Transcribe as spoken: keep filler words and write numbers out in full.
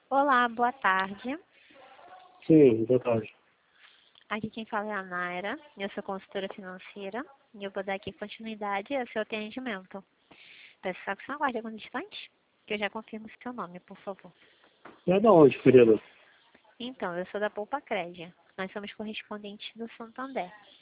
Olá, boa tarde. Sim, boa tarde. Aqui quem fala é a Naira, eu sou consultora financeira e eu vou dar aqui continuidade ao seu atendimento. Peço só que você aguarde alguns instantes, que eu já confirmo o seu nome, por favor. É da onde, querida? Então, eu sou da Poupa Crédito. Nós somos correspondentes do Santander.